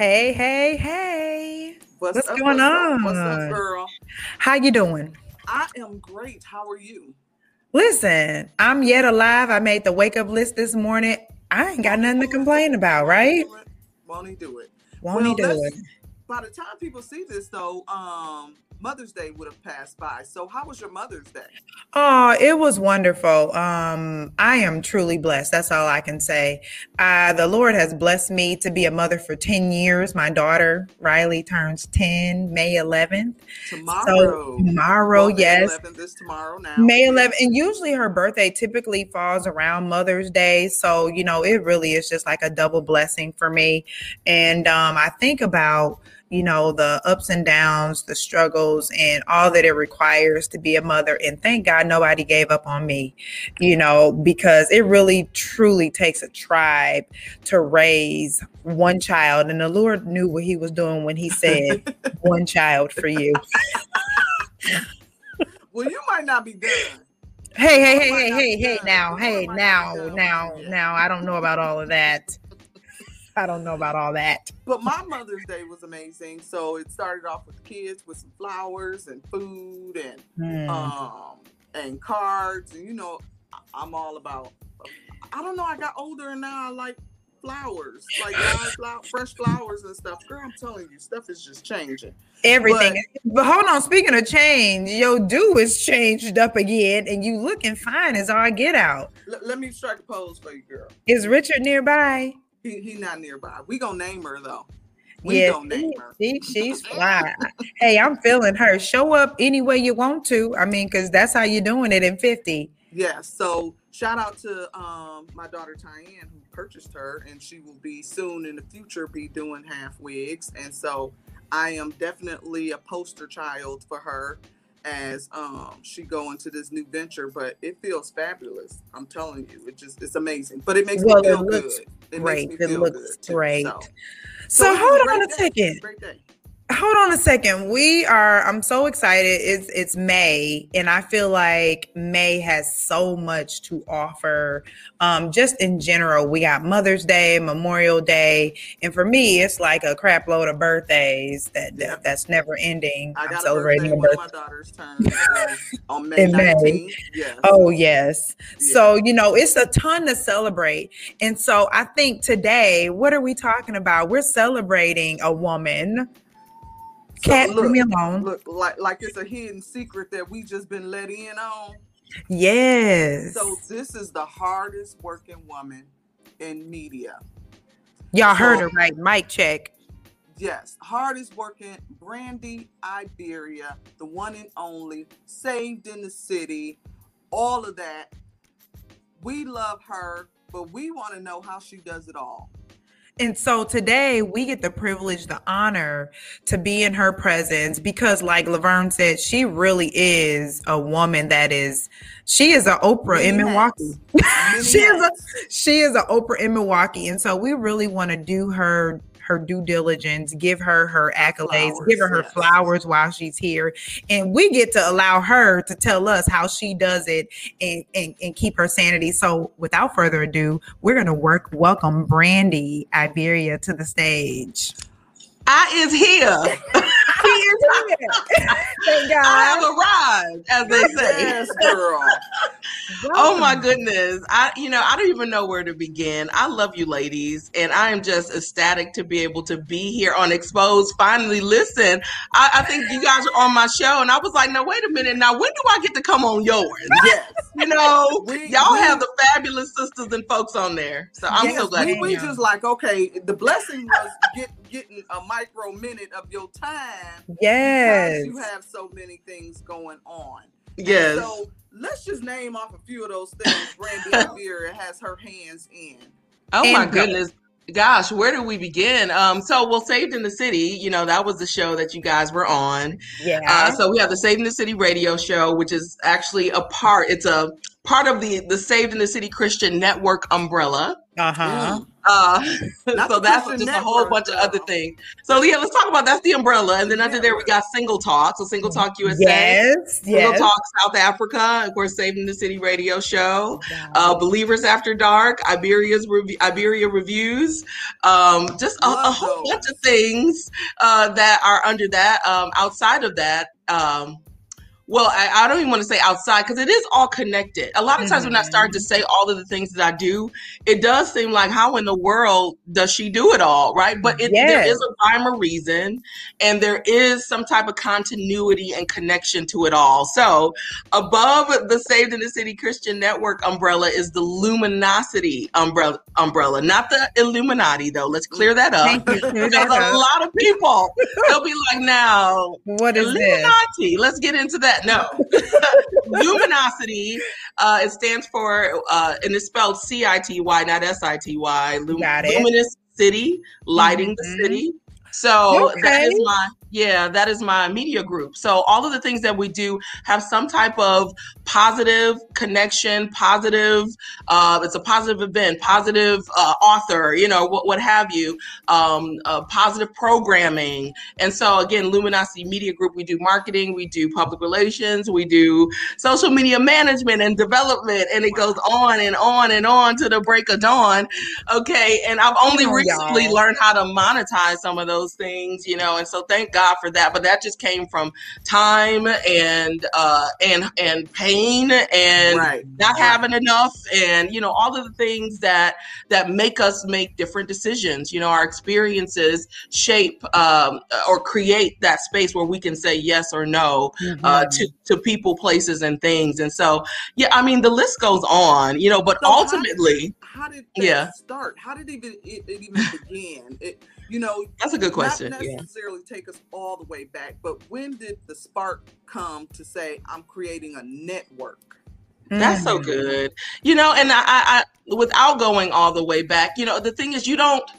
Hey, hey, hey. What's What's up? going What's up? What's up, on? girl? How you doing? I am great. How are you? Listen, I'm yet alive. I made the wake up list this morning. I ain't got Won't he nothing to do it? complain about, Won't he right? do it? Won't he do it? Won't he Well, do it? let's. By the time people see this, though, Mother's Day would have passed by. So, how was your Mother's Day? Oh, it was wonderful. I am truly blessed. That's all I can say. The Lord has blessed me to be a mother for 10 years. My daughter, Riley, turns 10 May 11th. So Tomorrow. tomorrow, Well, May yes. 11th is tomorrow now. May 11th, Yes. and usually her birthday typically falls around Mother's Day. So, it really is just like a double blessing for me. And I think about, the ups and downs, the struggles, and all that it requires to be a mother. And thank God nobody gave up on me, because it really truly takes a tribe to raise one child. And the Lord knew what he was doing when he said, one child for you. Well, you might not be done. Hey, now, Yet. I don't know about all of that. I don't know about all that. But my Mother's Day was amazing. So it started off with kids with some flowers and food and cards. And I'm all about. I don't know. I got older and now I like flowers, like live fresh flowers and stuff. Girl, I'm telling you, stuff is just changing. Everything. But hold on, speaking of change, your do is changed up again, and you looking fine as all get out. Let me strike a pose for you, girl. Is Richard nearby? He not nearby. We gonna name her though. She's fly. Hey, I'm feeling her. Show up any way you want to. I mean, because that's how you're doing it in 50. Yeah. So shout out to my daughter Tyann who purchased her, and she will be soon in the future be doing half wigs, and so I am definitely a poster child for her as she go into this new venture. But it feels fabulous. I'm telling you, it's amazing. But it makes me feel good. It great. Makes me feel looks good too, great. So hold on a second. Great day. Hold on a second. I'm so excited. It's May, and I feel like May has so much to offer. Just in general, we got Mother's Day, Memorial Day, and for me, it's like a crap load of birthdays that's never ending. I'm celebrating one of my daughter's turns on May 19th. Yes. Oh, yes. Yeah. So, it's a ton to celebrate. And so I think today, what are we talking about? We're celebrating a woman. Cat, leave me alone. Look, like it's a hidden secret that we just been let in on. Yes. So this is the hardest working woman in media. Y'all heard her right. Mic check. Yes. Hardest working, Brandy Iberia, the one and only, saved in the city, all of that. We love her, but we want to know how she does it all. And so today we get the privilege, the honor to be in her presence because like Laverne said, she really is a woman she is an Oprah in Milwaukee. She is an Oprah in Milwaukee. And so we really want to do her due diligence, give her accolades, give her flowers while she's here. And we get to allow her to tell us how she does it and keep her sanity. So without further ado, we're going to welcome Brandy Iberia to the stage. I is here. She is here. Thank God. I have arrived, as they say. Yes, girl. Oh my goodness. I don't even know where to begin. I love you ladies, and I am just ecstatic to be able to be here on Exposed. Finally, listen, I think you guys are on my show, and I was like, no, wait a minute. Now, when do I get to come on yours? Yes. Y'all have the fabulous sisters and folks on there. So I'm so glad. We just like, okay, the blessing was getting a micro minute of your time. Yes. Because you have so many things going on. Yes. So let's just name off a few of those things Brandy Iberia has her hands in. Oh my goodness. Gosh, where do we begin? Saved in the City, that was the show that you guys were on. Yeah. So we have the Saved in the City radio show, which is actually it's a part of the Saved in the City Christian Network umbrella. Uh-huh. So that's just a whole bunch of other things. So yeah, let's talk about that's the umbrella, and then under there we got Single Talk. So Single Talk USA, Single Talk South Africa, of course, Saved in the City radio show, Believers After Dark, Iberia Reviews, just a whole bunch of things that are under that. Outside of that. Well, I don't even want to say outside because it is all connected. A lot of times when I start to say all of the things that I do, it does seem like how in the world does she do it all, right? But there is a rhyme or reason, and there is some type of continuity and connection to it all. So above the Saved in the City Christian Network umbrella is the Luminosity umbrella, not the Illuminati, though. Let's clear that up. Because a lot of people, they'll be like, now, what is Illuminati? Let's get into that. No. Luminosity, it stands for, and it's spelled CITY, not SITY. Luminous City, lighting the city. So that is my media group. So all of the things that we do have some type of positive connection, positive, it's a positive event, positive author, what have you, positive programming. And so again, Luminosity Media Group, we do marketing, we do public relations, we do social media management and development, and it goes on and on and on to the break of dawn. Okay. And I've only recently learned how to monetize some of those things, and so thank God for that. But that just came from time and pain and not having enough, and all of the things that make us make different decisions. Our experiences shape or create that space where we can say yes or no to people, places, and things. And so the list goes on. But so ultimately, how did that start? How did it even begin? That's a good question. Not necessarily take us all the way back, but when did the spark come to say, I'm creating a network? That's so good. And I without going all the way back, the thing is,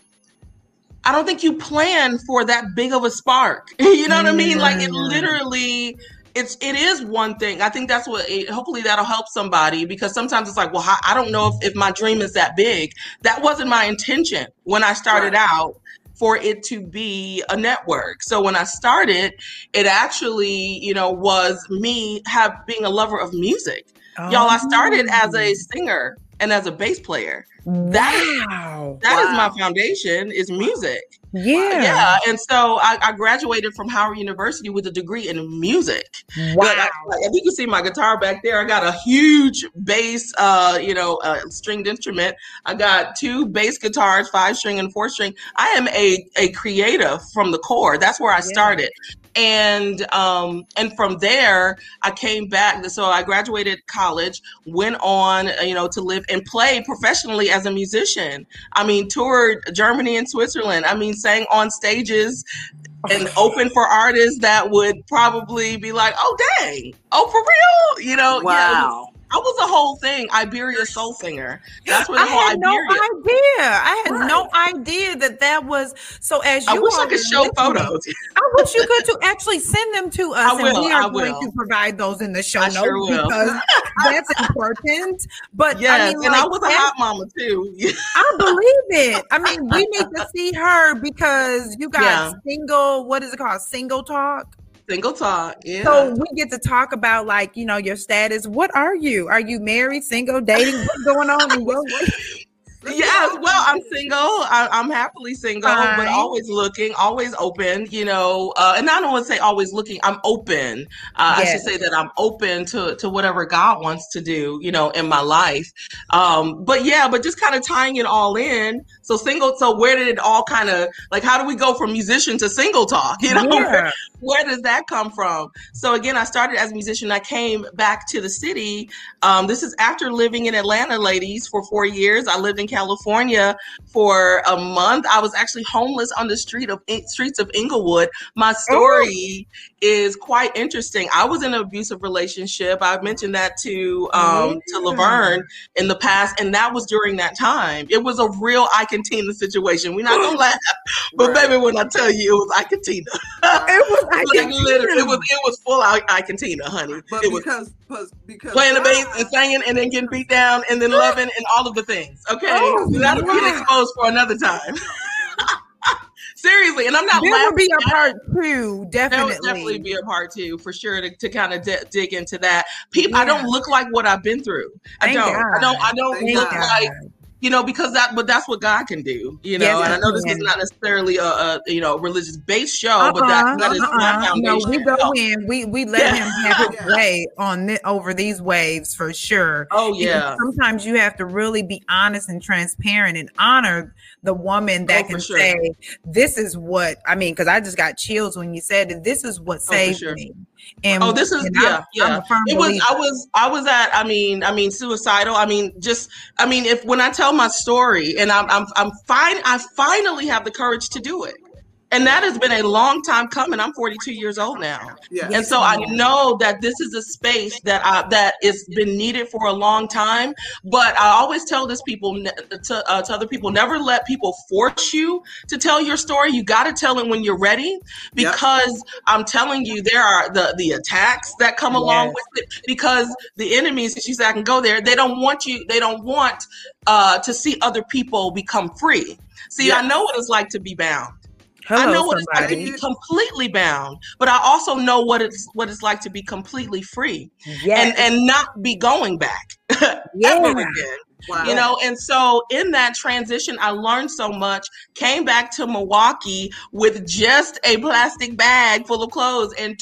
I don't think you plan for that big of a spark. You know what I mean? Like it literally, it is one thing. I think that's hopefully that'll help somebody, because sometimes it's like, well, I don't know if my dream is that big. That wasn't my intention when I started out, for it to be a network. So when I started, it actually, was me being a lover of music. Y'all, I started as a singer and as a bass player. That is my foundation, is music. Yeah. And so I graduated from Howard University with a degree in music. Wow. If you can see my guitar back there, I got a huge bass, stringed instrument. I got 2 bass guitars, 5-string and 4-string. I am a creative from the core. That's where I started. And from there, I came back. So I graduated college, went on, to live and play professionally as a musician. Toured Germany and Switzerland. Sang on stages and open for artists that would probably be like, oh, dang. Oh, for real? Wow. I was a whole thing, Iberia soul singer. That's where the whole Iberia. I had no idea that was. So as you, I wish I could show photos. I wish you could to actually send them to us. I will. We are going to provide those in the show notes, because that's important. But yes, and I was a hot mama too. I believe it. We need to see her, because you got single. What is it called? Single Talk. Single Talk, yeah. So we get to talk about, your status. What are you? Are you married, single, dating? What's going on in your life? Yes, well, I'm single. I'm happily single, but always looking, always open, and I don't want to say always looking. I'm open. I should say that I'm open to whatever God wants to do, in my life. But just kind of tying it all in. So single. So where did it all kind of, how do we go from musician to Single Talk? Where does that come from? So again, I started as a musician. I came back to the city. This is after living in Atlanta, ladies, for 4 years. I lived in California for a month. I was actually homeless on the streets of Inglewood. My story is quite interesting. I was in an abusive relationship. I've mentioned that to Laverne in the past, and that was during that time. It was a real Ike and Tina situation. We're not gonna laugh, but baby, when I tell you, it was Ike and Tina. It was Ike and Tina. It was full Ike and Tina, honey. But it was because playing the bass and singing and then getting beat down and then loving and all of the things. Okay, that'll be exposed for another time. Seriously, and I'm not there laughing. Will be a part 2, definitely. There will definitely be a part 2 for sure to kind of dig into that. People, I don't look like what I've been through. I don't look like. Because that's what God can do, and I know this is not necessarily a religious based show, but that is my foundation. No, we go in, we let him have his way over these waves for sure. Oh yeah. Sometimes you have to really be honest and transparent and honor the woman that can say, this is what, because I just got chills when you said that this is what saved me. And this is it was I was at suicidal. If when I tell my story and I'm fine, I finally have the courage to do it. And that has been a long time coming. I'm 42 years old now. Yeah. And so I know that this is a space that is been needed for a long time. But I always tell this to other people, never let people force you to tell your story. You got to tell it when you're ready, because I'm telling you, there are the attacks that come along with it, because the enemies, she said I can go there, they don't want to see other people become free. See, I know what it's like to be bound. I know what it's like to be completely bound, but I also know what it's like to be completely free and not be going back ever again. Wow. And so in that transition, I learned so much, came back to Milwaukee with just a plastic bag full of clothes in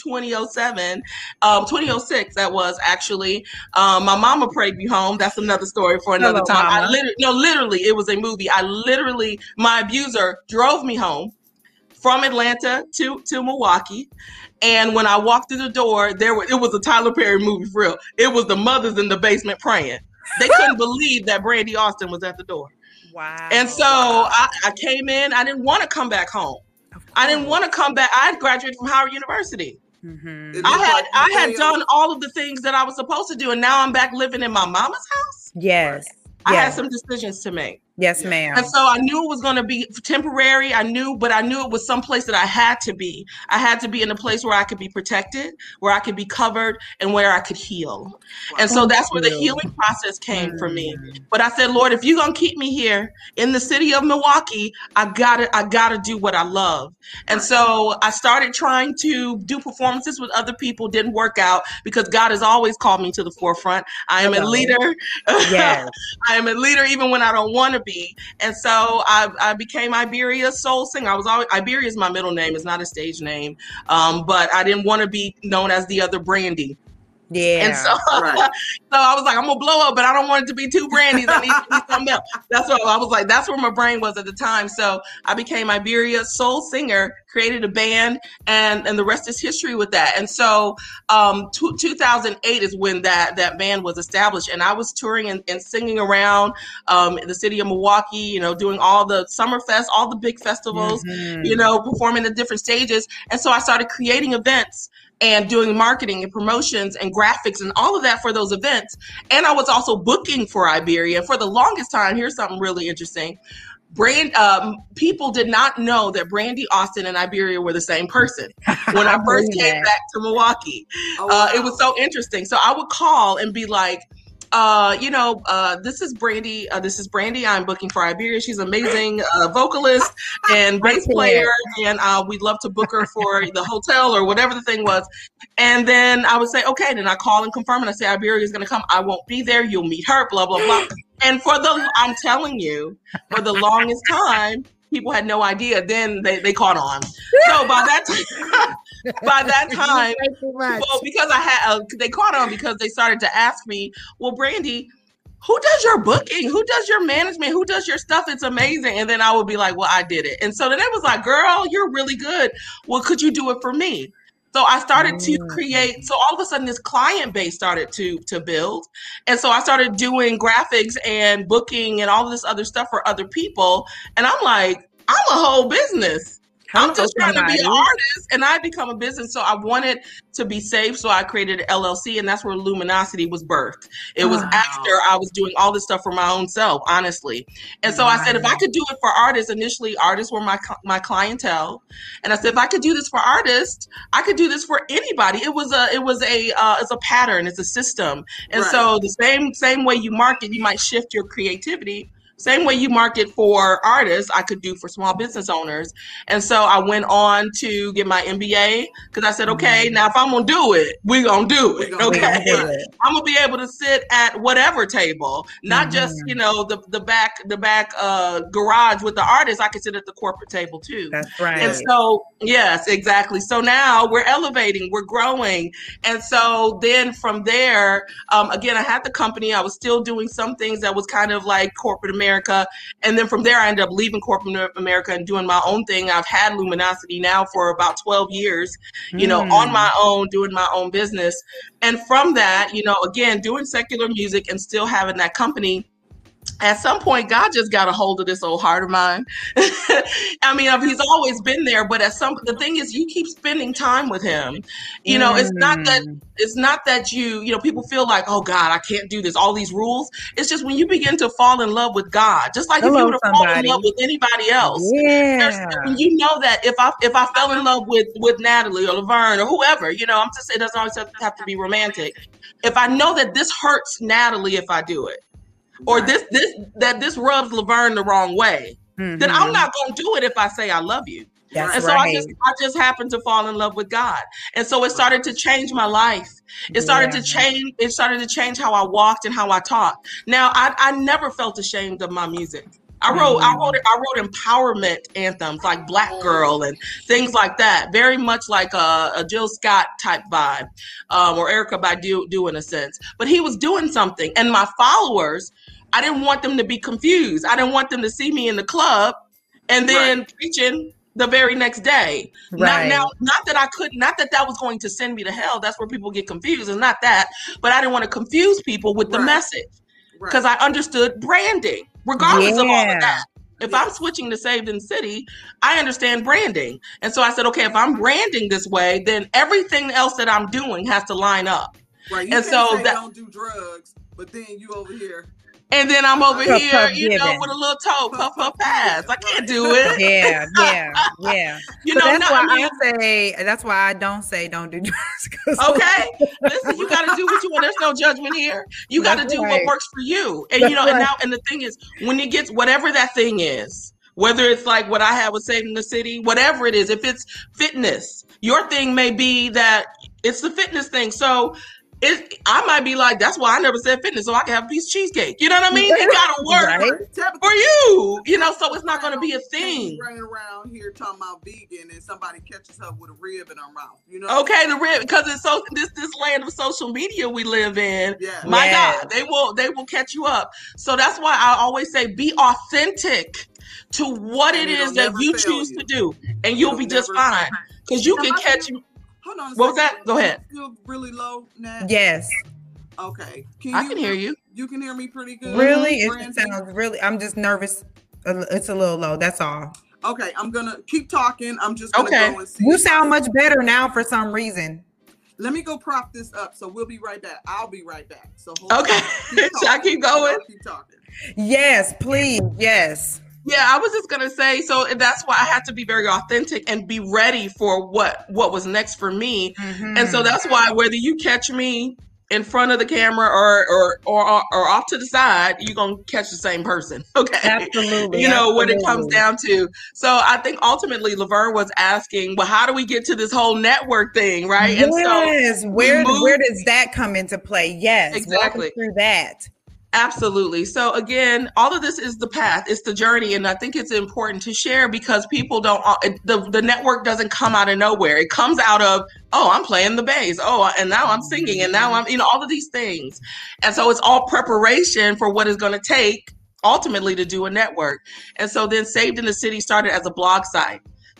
2006, that was actually. My mama prayed me home. That's another story for another time. Literally, it was a movie. My abuser drove me home from Atlanta to Milwaukee. And when I walked through the door, it was a Tyler Perry movie for real. It was the mothers in the basement praying. They couldn't believe that Brandy Austin was at the door. Wow. And so I came in. I didn't want to come back home. I didn't want to come back. I had graduated from Howard University. Mm-hmm. I had done all of the things that I was supposed to do. And now I'm back living in my mama's house. Yes. I had some decisions to make. Yes, ma'am. And so I knew it was going to be temporary. But I knew it was someplace that I had to be. I had to be in a place where I could be protected, where I could be covered, and where I could heal. Wow. And so that's where the healing process came for me. But I said, Lord, if you're going to keep me here in the city of Milwaukee, I gotta do what I love. And so I started trying to do performances with other people. Didn't work out, because God has always called me to the forefront. I am a leader. Yes. I am a leader even when I don't want to be. And so I became Iberia's soul singer. Iberia is my middle name. It's not a stage name. But I didn't want to be known as the other Brandy. Yeah. And so, so I was like, I'm gonna blow up, but I don't want it to be two Brandys. I need to be something else. That's what I was like. That's where my brain was at the time. So I became Iberia's soul singer, created a band, and the rest is history with that. And so 2008 is when that band was established, and I was touring and singing around the city of Milwaukee, doing all the Summerfest, all the big festivals, performing at different stages. And so I started creating events and doing marketing and promotions and graphics and all of that for those events. And I was also booking for Iberia. For the longest time, here's something really interesting. People did not know that Brandy Austin and Iberia were the same person when I first came back to Milwaukee. It was so interesting. So I would call and be like, this is Brandy. I'm booking for Iberia. She's an amazing vocalist and bass player, and we'd love to book her for the hotel or whatever the thing was. And then I would say, okay. Then I call and confirm, and I say Iberia is going to come. I won't be there. You'll meet her. Blah blah blah. And I'm telling you, for the longest time, people had no idea. Then they caught on. So by that time, well, because I had, they caught on because they started to ask me, well, Brandy, who does your booking? Who does your management? Who does your stuff? It's amazing. And then I would be like, well, I did it. And so then it was like, girl, you're really good. Well, could you do it for me? So I started to create, so all of a sudden this client base started to build. And so I started doing graphics and booking and all this other stuff for other people. And I'm like, I'm a whole business. I'm just trying to be an artist, and I become a business. So I wanted to be safe. So I created an LLC, and that's where Luminosity was birthed. It was after I was doing all this stuff for my own self, honestly. And so I said, if I could do it for artists, initially artists were my clientele. And I said, if I could do this for artists, I could do this for anybody. It's a pattern. It's a system. And so the same way you market, you might shift your creativity. Same way you market for artists, I could do for small business owners. And so I went on to get my MBA because I said, okay, now if I'm going to do it, we're going to do it. Okay. I'm going to be able to sit at whatever table, not just, the back garage with the artists. I could sit at the corporate table too. That's right. And so, yes, exactly. So now we're elevating, we're growing. And so then from there, again, I had the company. I was still doing some things that was kind of like corporate America. And then from there, I ended up leaving corporate America and doing my own thing. I've had Luminosity now for about 12 years, on my own, doing my own business. And from that, again, doing secular music and still having that company. At some point, God just got a hold of this old heart of mine. I mean, he's always been there, but the thing is, you keep spending time with him. It's not that you people feel like, oh God, I can't do this, all these rules. It's just when you begin to fall in love with God, just like if you were to fall in love with anybody else. Yeah. When you know that if I fell in love with Natalie or Laverne or whoever, I'm just saying it doesn't always have to be romantic. If I know that this hurts Natalie if I do it, or this rubs Laverne the wrong way, then I'm not going to do it if I say I love you. That's so I just happened to fall in love with God. And so it started to change my life. It started to change how I walked and how I talked. Now, I never felt ashamed of my music. I wrote empowerment anthems like Black Girl and things like that. Very much like a Jill Scott type vibe, or Erykah Badu in a sense. But he was doing something. And my followers, I didn't want them to be confused. I didn't want them to see me in the club and then preaching the very next day. Right. Not that was going to send me to hell. That's where people get confused. It's not that. But I didn't want to confuse people with the message because I understood branding. Regardless of all of that, if I'm switching to Saved in the City, I understand branding. And so I said, okay, if I'm branding this way, then everything else that I'm doing has to line up. Right. You can't say don't do drugs, but then you over here. And then I'm over here, with a little toe, puff pass. I can't do it. Yeah. That's why I don't say don't do drugs. Okay. Listen, you got to do what you want. There's no judgment here. You got to do what works for you. And, and the thing is, when it gets, whatever that thing is, whether it's like what I have with Saved in the City, whatever it is, if it's fitness, your thing may be that it's the fitness thing. So, I might be like, that's why I never said fitness, so I can have a piece of cheesecake. You know what I mean? It gotta work for you. So it's not gonna be a thing. Running around here talking about vegan, and somebody catches her with a rib in her mouth. Okay, the rib, because it's so this land of social media we live in. Yeah. My God, they will catch you up. So that's why I always say, be authentic to what it is that you choose to do, and you'll be just fine. Because you can catch you. Hold on. What was that? Go ahead. Still really low, Nat? Yes. Okay. I can hear you. You can hear me pretty good. Really? It sounds really. I'm just nervous. It's a little low. That's all. Okay. I'm gonna keep talking. I'm just gonna go and see. You sound much better now for some reason. Let me go prop this up. So we'll be right back. I'll be right back. So okay. Should I keep going? Keep talking. Yes, please. Yes. Yeah, I was just gonna say, so that's why I had to be very authentic and be ready for what was next for me. Mm-hmm. And so that's why whether you catch me in front of the camera or off to the side, you're gonna catch the same person. Okay. Absolutely. What it comes down to. So I think ultimately Laverne was asking, well, how do we get to this whole network thing, right? Yes. And so where does that come into play? Yes. Exactly. Walk through that. Absolutely. So again, all of this is the path, it's the journey. And I think it's important to share because people don't, the network doesn't come out of nowhere. It comes out of, I'm playing the bass. And now I'm singing and now I'm, all of these things. And so it's all preparation for what it's going to take ultimately to do a network. And so then Saved in the City started as a blog site.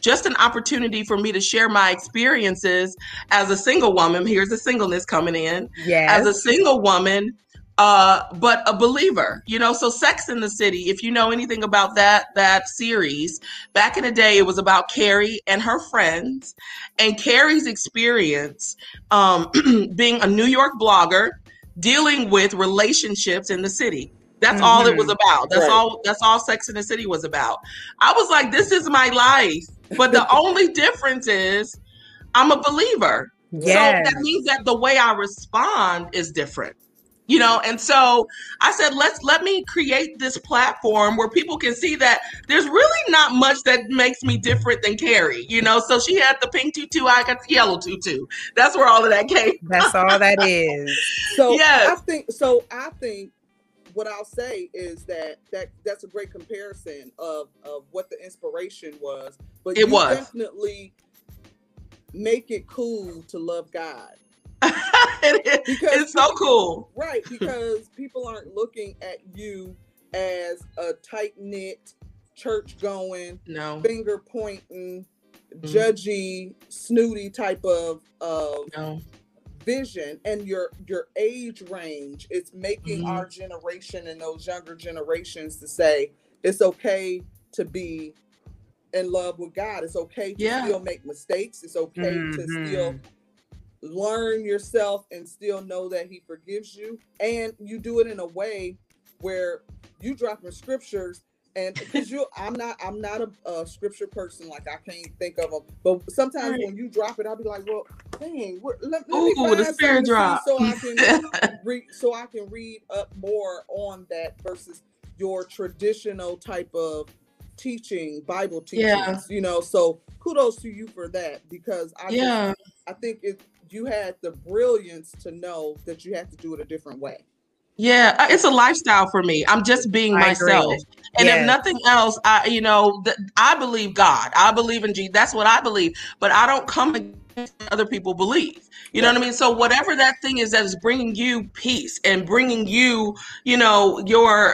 just an opportunity for me to share my experiences as a single woman. Here's the singleness coming in. Yes. As a single woman, but a believer, so Sex and the City, if you know anything about that series, back in the day, it was about Carrie and her friends, and Carrie's experience being a New York blogger, dealing with relationships in the city. That's all it was about. That's all Sex and the City was about. I was like, this is my life. But the only difference is I'm a believer. Yes. So that means that the way I respond is different. And so I said, let me create this platform where people can see that there's really not much that makes me different than Carrie, so she had the pink tutu, I got the yellow tutu. That's where all of that came from. That's all that is. So yes. I think what I'll say is that's a great comparison of what the inspiration was, but you definitely make it cool to love God. It's so cool, right? Because people aren't looking at you as a tight-knit, church-going, finger pointing, judgy, snooty type of vision. And your age range is making our generation and those younger generations to say it's okay to be in love with God. It's okay to still make mistakes. It's okay to still learn yourself and still know that he forgives you, and you do it in a way where you drop in scriptures, and because I'm not a scripture person, like I can't think of them, but sometimes when you drop it, I'll be like, well, dang, let me find the spirit drop so I can read up more on that versus your traditional type of teaching, Bible teachings, so kudos to you for that, because I think you had the brilliance to know that you had to do it a different way. Yeah, it's a lifestyle for me. I'm just being myself. And if nothing else, I believe God. I believe in Jesus. That's what I believe. But I don't come against what other people believe. You know what I mean? So whatever that thing is that is bringing you peace and bringing you, your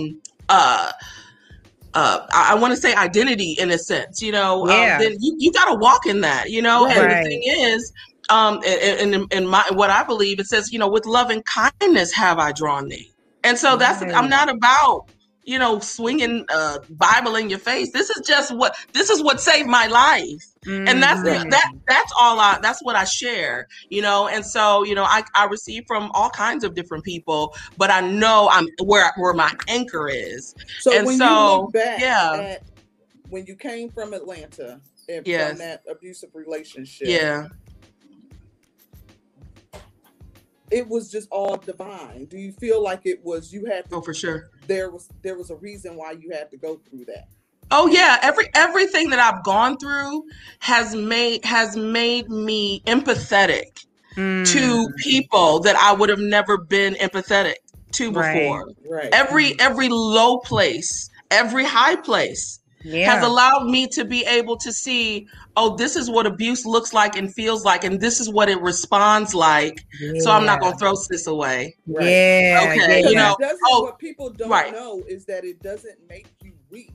I want to say identity in a sense, then you got to walk in that, And the thing is, in my, what I believe, it says, with loving kindness have I drawn thee. And so I'm not about, swinging Bible in your face. This is what saved my life. And that's what I share, and so, I receive from all kinds of different people, but I know I'm where my anchor is. So and when you look back at when you came from Atlanta and from that abusive relationship, it was just all divine. Do you feel like it was, you had to, for sure. There was a reason why you had to go through that. Oh yeah. Everything that I've gone through has made me empathetic to people that I would have never been empathetic to before. Right. Every low place, every high place has allowed me to be able to see, oh, this is what abuse looks like and feels like, and this is what it responds like. So I'm not going to throw this away. Right. Yeah. Okay. What people don't know is that it doesn't make you weak.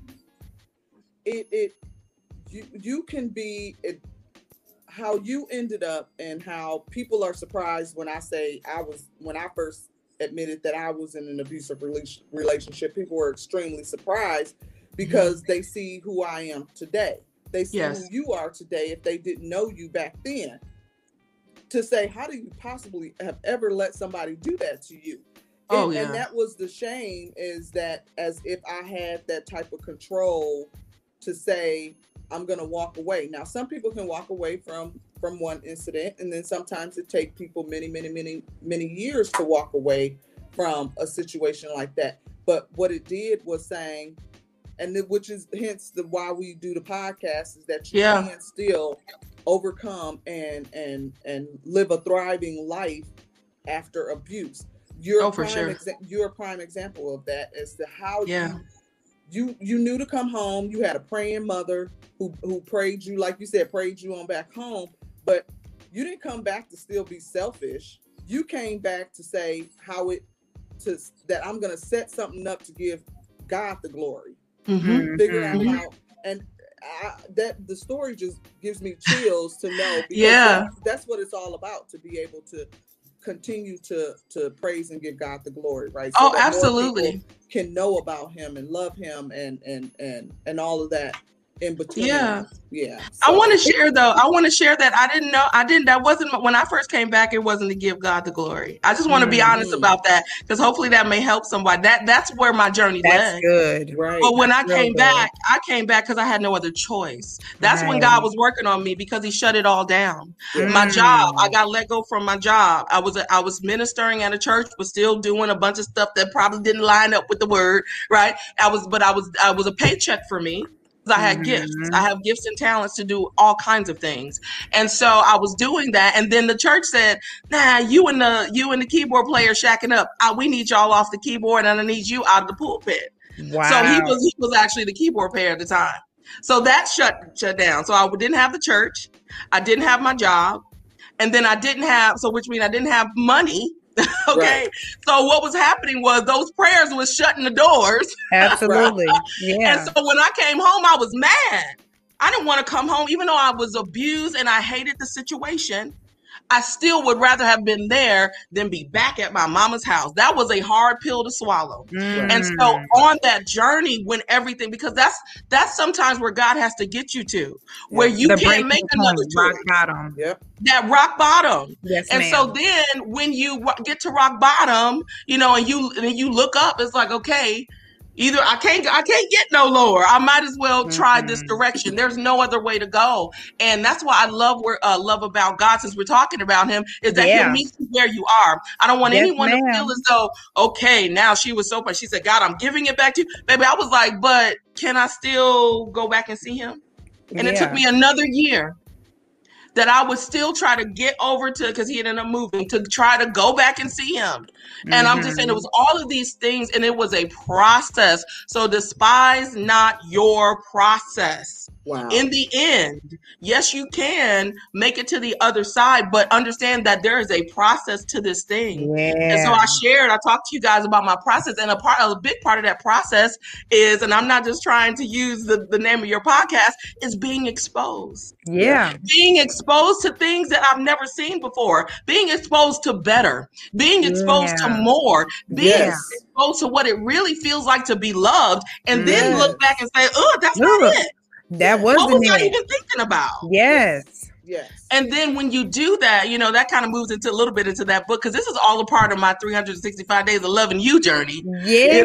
You can be how you ended up, and how people are surprised when I say when I first admitted that I was in an abusive relationship. People were extremely surprised because they see who I am today. They see who you are today if they didn't know you back then. To say, how do you possibly have ever let somebody do that to you? And that was the shame, is that as if I had that type of control to say, I'm going to walk away. Now, some people can walk away from one incident, and then sometimes it takes people many, many, many, many years to walk away from a situation like that. But what it did was saying, and which is hence why we do the podcast, is that you can still overcome and live a thriving life after abuse. You're a prime example of that, as to how you knew to come home. You had a praying mother who prayed you, like you said, prayed you on back home, but you didn't come back to still be selfish. You came back to say that I'm going to set something up to give God the glory. Figure out how, and that the story just gives me chills to know, because that's what it's all about, to be able to continue to praise and give God the glory, right? So that absolutely. more people can know about him and love him and all of that in between. Yeah. So, I want to share that that wasn't, when I first came back, it wasn't to give God the glory. I just want to be honest about that, because hopefully that may help somebody. That's where my journey led. That's good. Right. But when I came back because I had no other choice. That's when God was working on me, because he shut it all down. My job, I got let go from my job. I was ministering at a church, but still doing a bunch of stuff that probably didn't line up with the word, right? I was a paycheck for me. I had gifts. I have gifts and talents to do all kinds of things. And so I was doing that. And then the church said, nah, you and the keyboard player shacking up. We need y'all off the keyboard, and I need you out of the pulpit. Wow. So he was actually the keyboard player at the time. So that shut down. So I didn't have the church. I didn't have my job. And then which means I didn't have money. Okay. Right. So what was happening was those prayers was shutting the doors. Absolutely. Yeah. And so when I came home, I was mad. I didn't want to come home, even though I was abused and I hated the situation. I still would rather have been there than be back at my mama's house. That was a hard pill to swallow. And so on that journey, when everything, because that's sometimes where God has to get you to, where you can't make another choice. Rock bottom. Yep. That rock bottom. Yes, and ma'am. So then when you get to rock bottom, and you look up, it's like, okay, either I can't get no lower. I might as well try this direction. There's no other way to go. And that's why I love about God, since we're talking about him, is that he'll meet you where you are. I don't want anyone to feel as though, okay, now she was so much. She said, God, I'm giving it back to you. Baby, I was like, but can I still go back and see him? And it took me another year that I would still try to get over to, because he ended up moving, to try to go back and see him. And I'm just saying, it was all of these things, and it was a process. So despise not your process. Wow. In the end, yes, you can make it to the other side, but understand that there is a process to this thing. Yeah. And so I talked to you guys about my process, and a big part of that process is, and I'm not just trying to use the name of your podcast, is being exposed. Yeah. Being exposed to things that I've never seen before, being exposed to better, being exposed to more, being exposed to what it really feels like to be loved, and then look back and say, oh, that's not it. That wasn't what was I even thinking about? Yes. And then when you do that, that kind of moves into a little bit into that book, because this is all a part of my 365 days of loving you journey. Yeah.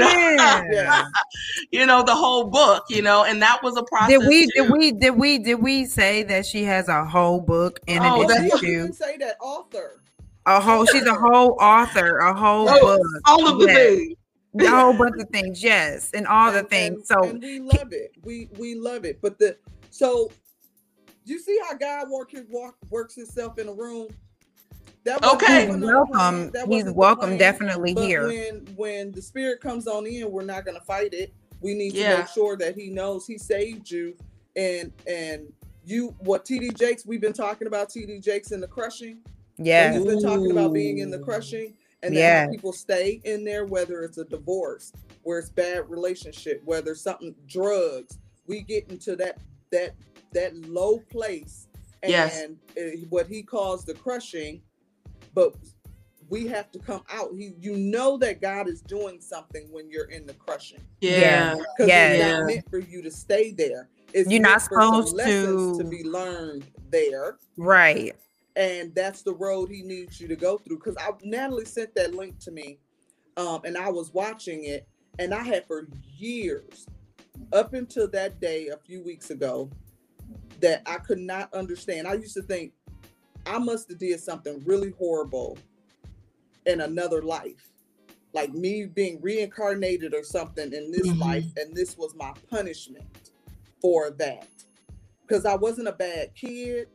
The whole book, and that was a process. Did we say that she has a whole book in addition to? You didn't say that, author. She's a whole author, a whole book. All of the things. A whole bunch of things, yes, and all the things. So and we love it. We love it. But so you see how God works himself in a room. Welcome. He's welcome, definitely but here. When the Spirit comes on in, we're not going to fight it. We need to make sure that he knows he saved you, and you. What TD Jakes? We've been talking about TD Jakes in the crushing. Yeah, we've been talking about being in the crushing. And then people stay in there, whether it's a divorce, where it's bad relationship, whether something, drugs, we get into that low place, and what he calls the crushing, but we have to come out. You know that God is doing something when you're in the crushing. Yeah. Because it's not meant for you to stay there. You're not supposed to be learned there. Right. And that's the road he needs you to go through. Because Natalie sent that link to me, and I was watching it, and I had for years, up until that day a few weeks ago, that I could not understand. I used to think I must have did something really horrible in another life, like me being reincarnated or something in this life, and this was my punishment for that. Because I wasn't a bad kid.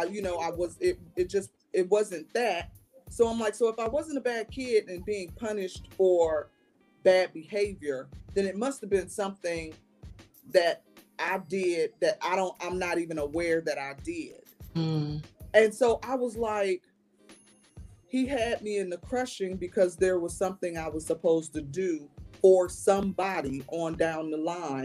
It wasn't that. So I'm like, so if I wasn't a bad kid and being punished for bad behavior, then it must have been something that I did that I'm not even aware that I did. And so I was like, he had me in the crushing because there was something I was supposed to do for somebody on down the line.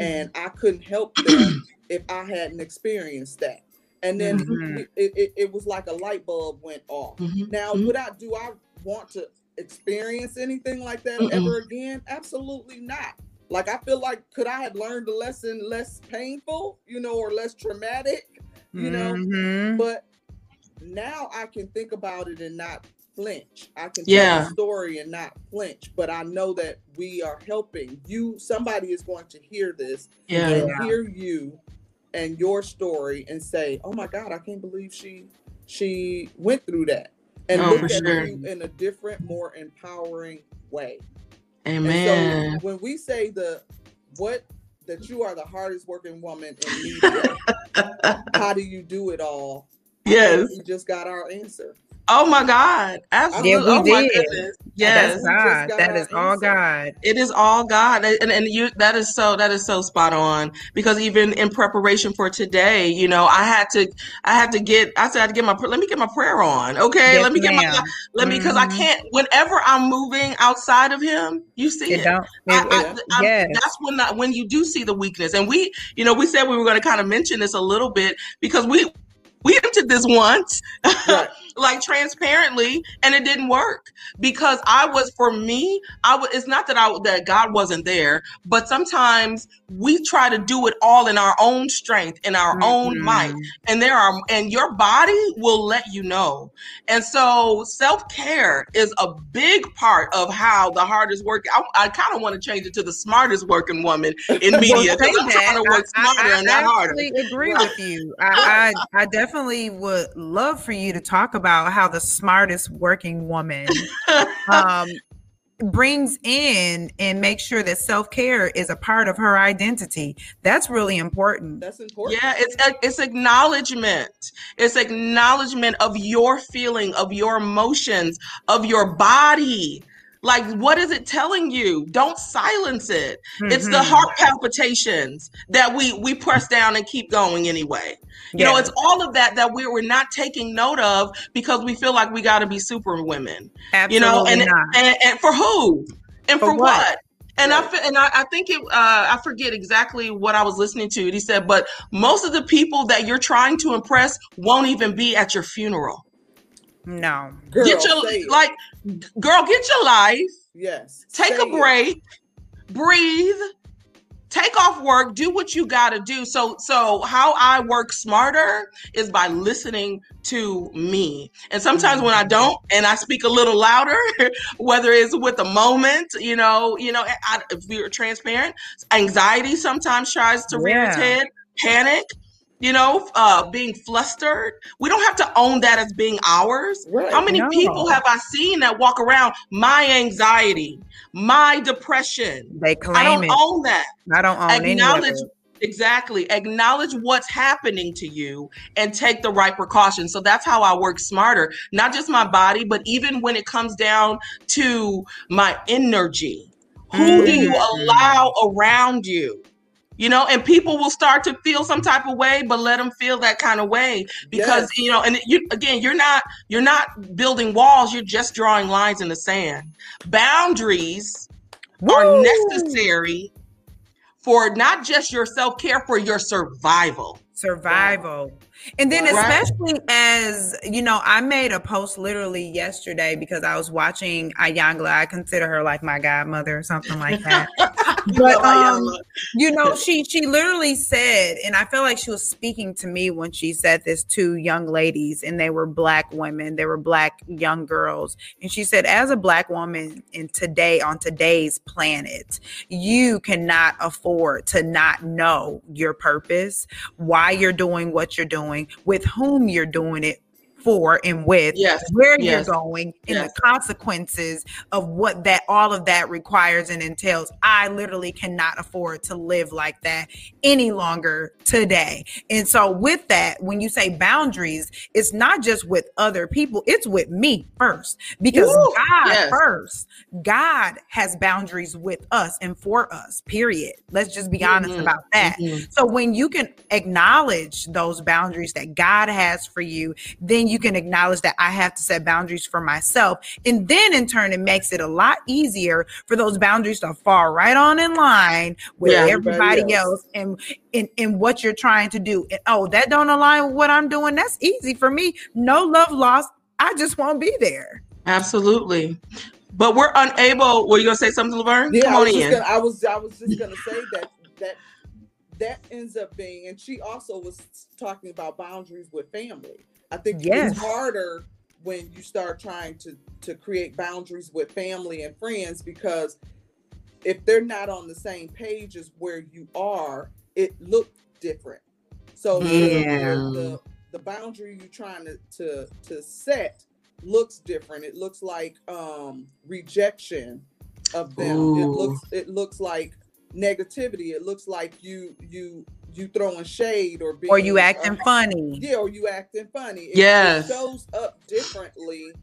and I couldn't help them if I hadn't experienced that. And then it was like a light bulb went off. Now, do I want to experience anything like that ever again? Absolutely not. Like, I feel like, could I have learned the lesson less painful, or less traumatic, but now I can think about it and not flinch. I can tell the story and not flinch, but I know that we are helping you. Somebody is going to hear this and hear you and your story and say, oh my God, I can't believe she went through that, and look at you in a different, more empowering way. Amen. And so when we say that you are the hardest working woman in media, how do you do it all? Yes. We just got our answer. Oh my God. Absolutely. Yeah, we oh did. My goodness. Yes. That's God. That is all God. It is all God. And you, that is so spot on, because even in preparation for today, I had to get let me get my prayer on. Okay. Yes, let me get because I can't, whenever I'm moving outside of him, you see it. That's when you do see the weakness. And we said we were going to kind of mention this a little bit, because we entered this once, right. Like transparently, and it didn't work, because it's not that God wasn't there, but sometimes we try to do it all in our own strength, in our own might, and your body will let you know. And so self-care is a big part of how the hardest work. I kind of want to change it to the smartest working woman in media, because I'm trying to work smarter and not harder. I agree with you. I definitely would love for you to talk about how the smartest working woman brings in and makes sure that self-care is a part of her identity. That's really important. That's important. Yeah, it's acknowledgement. It's acknowledgement of your feeling, of your emotions, of your body. Like, what is it telling you? Don't silence it. It's the heart palpitations that we press down and keep going anyway. It's all of that we're not taking note of, because we feel like we got to be super women. Absolutely not. And for who? And for what? And I think I forget exactly what I was listening to. He said, but most of the people that you're trying to impress won't even be at your funeral. No. Girl, get your life. Yes. Take a break. Breathe. Take off work. Do what you got to do. So how I work smarter is by listening to me. And sometimes when I don't, and I speak a little louder, whether it's with a moment, if we're transparent, anxiety sometimes tries to rear its head, panic. Being flustered. We don't have to own that as being ours. Right. How many people have I seen that walk around my anxiety, my depression? They claim I don't own that. I don't own any of it. Exactly. Acknowledge what's happening to you and take the right precautions. So that's how I work smarter, not just my body, but even when it comes down to my energy. Who do you allow around you? And people will start to feel some type of way, but let them feel that kind of way, because, and you're not building walls. You're just drawing lines in the sand. Boundaries are necessary for not just your self-care, for your survival. And then especially as, I made a post literally yesterday because I was watching Iyanla. I consider her like my godmother or something like that. But, she literally said, and I feel like she was speaking to me when she said this to young ladies, and they were Black women. They were Black young girls. And she said, as a Black woman on today's planet, you cannot afford to not know your purpose, why you're doing what you're doing, with whom you're doing it for, and with where you're going, and the consequences of what all of that requires and entails. I literally cannot afford to live like that any longer today. And so with that, when you say boundaries, it's not just with other people, it's with me first, because God has boundaries with us and for us, period. Let's just be honest about that. So when you can acknowledge those boundaries that God has for you, then you can acknowledge that I have to set boundaries for myself. And then in turn, it makes it a lot easier for those boundaries to fall right on in line with everybody else and in what you're trying to do. And, oh, that don't align with what I'm doing. That's easy for me. No love lost. I just won't be there. Absolutely. But we're unable. Were you gonna say something, Laverne? Yeah, Come on in. I was just gonna say that ends up being, and she also was talking about boundaries with family. I think it's harder when you start trying to create boundaries with family and friends, because if they're not on the same page as where you are, it looks different. So the boundary you're trying to set looks different. It looks like rejection of them. Ooh. It looks like negativity. It looks like you throwing shade or you acting funny. Yeah, or you acting funny. Yes. It shows up differently,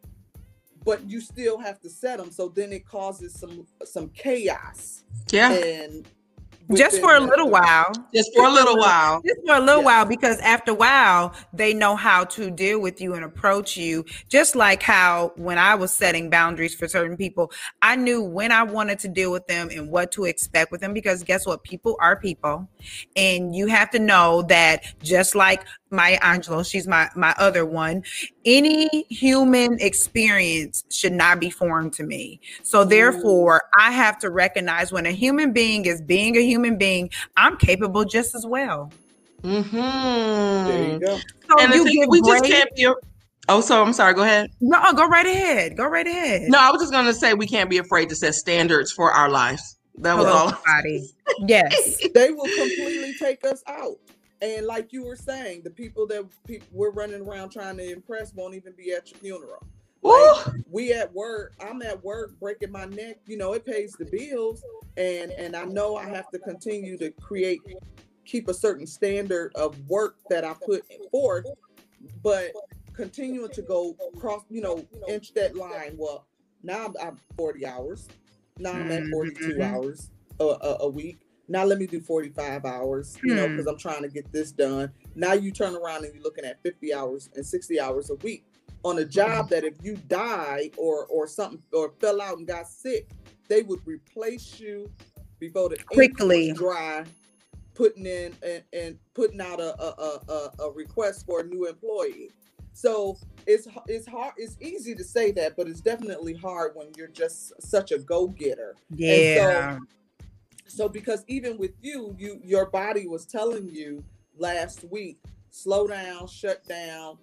but you still have to set them. So then it causes some chaos. Yeah. And just for a little while. Just for a little while. Just for a little while, because after a while, they know how to deal with you and approach you. Just like how when I was setting boundaries for certain people, I knew when I wanted to deal with them and what to expect with them, because guess what? People are people. And you have to know that, just like Maya Angelou, she's my other one, any human experience should not be foreign to me. So therefore, I have to recognize when a human being is being a human being, I'm capable just as well. Mm-hmm. There you go. So and we just can't be. So I'm sorry. Go ahead. No, go right ahead. Go right ahead. No, I was just going to say we can't be afraid to set standards for our lives. That was all. Yes, they will completely take us out. And like you were saying, the people we're running around trying to impress won't even be at your funeral. Like, I'm at work breaking my neck. You know, it pays the bills. And I know I have to continue to keep a certain standard of work that I put forth, but continuing to go cross, inch that line. Well, now I'm 40 hours. Now I'm at 42 hours a week. Now let me do 45 hours, because I'm trying to get this done. Now you turn around and you're looking at 50 hours and 60 hours a week on a job that if you died or something or fell out and got sick, they would replace you before the ink was dry, putting in and putting out a request for a new employee. So it's hard. It's easy to say that, but it's definitely hard when you're just such a go-getter. Yeah. So because even with your body was telling you last week, slow down, shut down.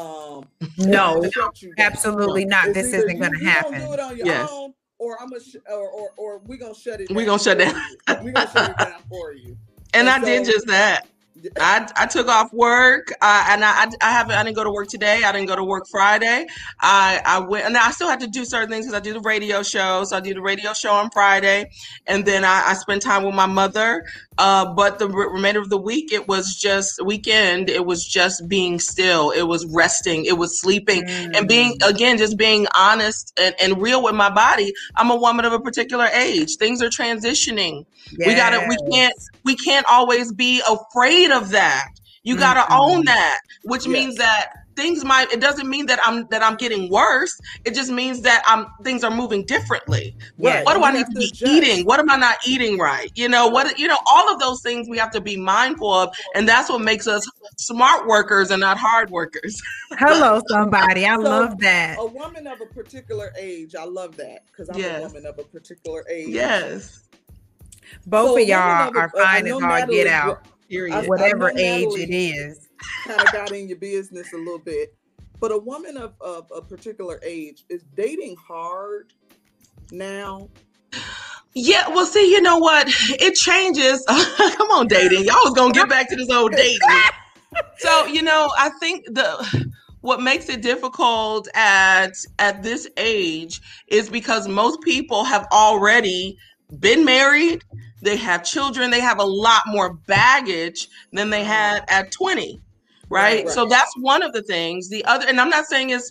No, absolutely not. This isn't going to happen. You're gonna do it on your own, or or we're gonna shut it down. We're gonna shut down. We're gonna shut it down for you. And I did just that. I took off work, and I didn't go to work today. I didn't go to work Friday. I went, and I still had to do certain things because I do the radio show. So I do the radio show on Friday, and then I spend time with my mother. But the remainder of the week, it was just weekend. It was just being still. It was resting. It was sleeping, and just being honest and real with my body. I'm a woman of a particular age. Things are transitioning. Yes. We can't always be afraid of that. You got to own that, which means that it doesn't mean that I'm getting worse. It just means that things are moving differently. Right. What do I need to be eating? What am I not eating right? All of those things we have to be mindful of. And that's what makes us smart workers and not hard workers. Hello, somebody. I love that. A woman of a particular age. I love that because I'm a woman of a particular age. Yes. Both of y'all are fine as all get out. Whatever age it is. Kind of got in your business a little bit. But a woman of a particular age, is dating hard now? Yeah, well, see, you know what? It changes. Come on, dating. Y'all was going to get back to this old dating. So, I think what makes it difficult at this age is because most people have already been married, they have children, they have a lot more baggage than they had at 20, right? So that's one of the things. The other, and I'm not saying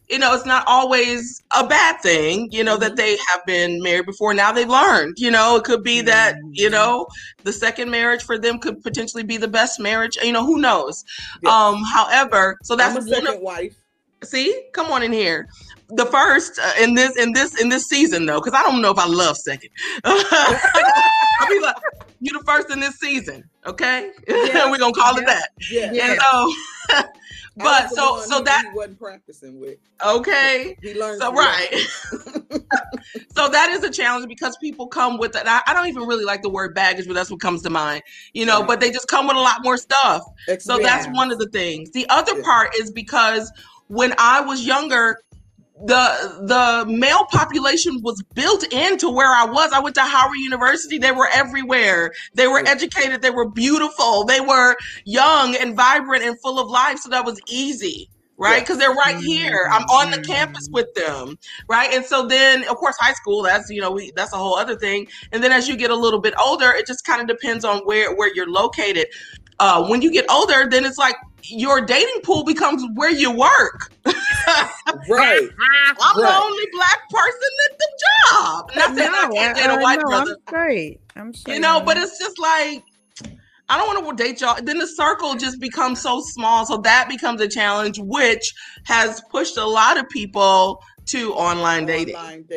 it's not always a bad thing, that they have been married before. Now they've learned, it could be that, the second marriage for them could potentially be the best marriage. Who knows? Yes. However, so that's I'm a second wife. See, come on in here. The first in this season though, because I don't know if I love second. I'll be like, you the first in this season, okay? Yeah. We're gonna call it that. Yeah. And so, but so that he wasn't practicing with. Okay. He learned. So right. So that is a challenge because people come with it. I don't even really like the word baggage, but that's what comes to mind. Right. But they just come with a lot more stuff. So that's one of the things. The other part is because when I was younger, the male population was built into where I was. I went to Howard University. They were everywhere. They were educated. They were beautiful. They were young and vibrant and full of life. So that was easy, right? Because they're right here. I'm on the campus with them, right? And so then, of course, high school, that's, that's a whole other thing. And then as you get a little bit older, it just kind of depends on where you're located. When you get older, then it's like your dating pool becomes where you work. Right. I'm the only Black person at the job. Not saying I can't date a white brother. I'm straight. But it's just like, I don't want to date y'all. Then the circle just becomes so small. So that becomes a challenge, which has pushed a lot of people to online dating.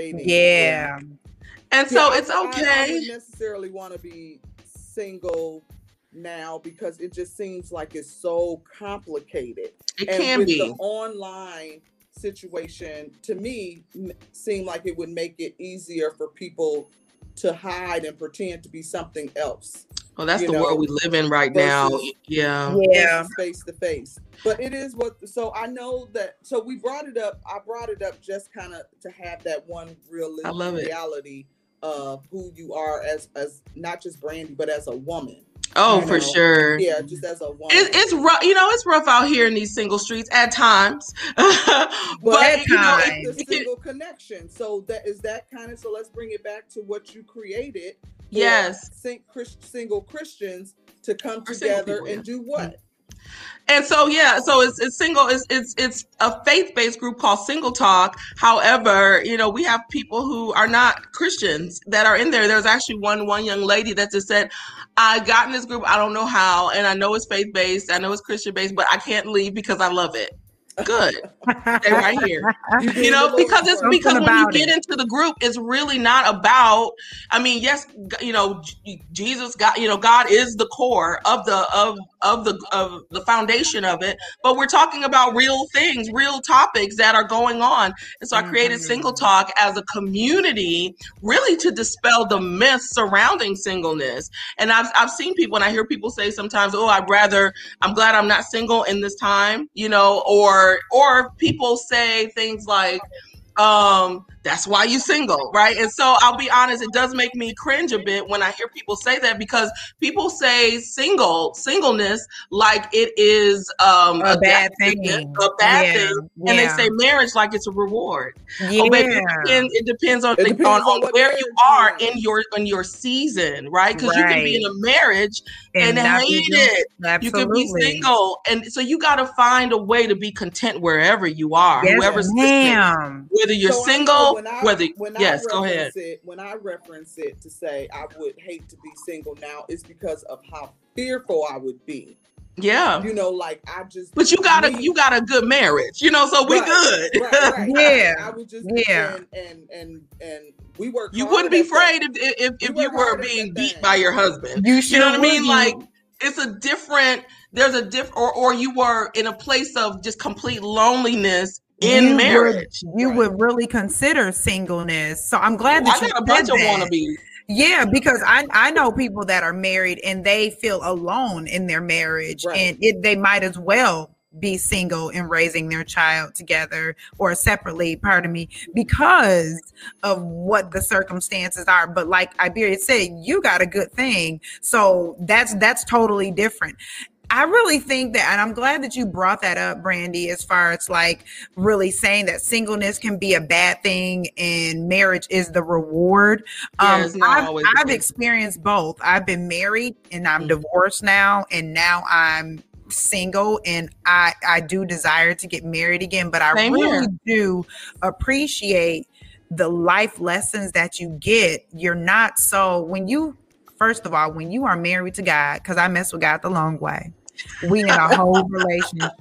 Yeah. And so it's okay. I don't necessarily want to be single now because it just seems like it's so complicated. It can be. The online situation, to me, seemed like it would make it easier for people to hide and pretend to be something else. Well, that's the world we live in right now. Yeah. Face to face. But it is so I know that, so we brought it up. I brought it up just kind of to have that one realistic reality of who you are as not just Brandy, but as a woman. Oh, for sure. Yeah, just as a woman. It's rough. It's rough out here in these single streets at times. but at times. It's the single connection. So so let's bring it back to what you created. Yes. Single Christians to come together and do what? And so, so it's single. It's a faith-based group called Single Talk. However, we have people who are not Christians that are in there. There's actually one young lady that just said, I got in this group. I don't know how. And I know it's faith-based. I know it's Christian-based, but I can't leave because I love it. Good. Stay right here. Because when you get into the group, it's really not about, yes, Jesus, God is the core of the foundation of it, but we're talking about real things, real topics that are going on. And so I created Single Talk as a community, really to dispel the myths surrounding singleness. And I've seen people, and I hear people say sometimes, I'm glad I'm not single in this time, or people say things like, that's why you single, right? And so I'll be honest, it does make me cringe a bit when I hear people say that, because people say singleness like it is a bad thing, thing. And they say marriage like it's a reward. Oh, baby, it depends on where you are in your season, right? Because you can be in a marriage and hate it. Absolutely. You can be single, and so you got to find a way to be content wherever you are, whoever's listening, whether you're single. Go ahead. When I reference it to say I would hate to be single now, it's because of how fearful I would be. Yeah. But you got a good marriage, so we good. Right. Yeah. I would just and we work. You wouldn't be afraid if you were being beat by your husband. You know what I mean? Like, it's or you were in a place of just complete loneliness in marriage. You would really consider singleness. So I'm glad that you got a bunch of wannabes. Yeah, because I know people that are married and they feel alone in their marriage, and they might as well be single and raising their child together or separately, because of what the circumstances are. But like Iberia said, you got a good thing. So that's totally different. I really think that, and I'm glad that you brought that up, Brandy, as far as like really saying that singleness can be a bad thing and marriage is the reward. I've experienced both. I've been married and I'm divorced now, and now I'm single and I do desire to get married again, but I really do appreciate the life lessons that you get. You're not first of all, when you are married to God, because I mess with God the long way, we in a whole relationship.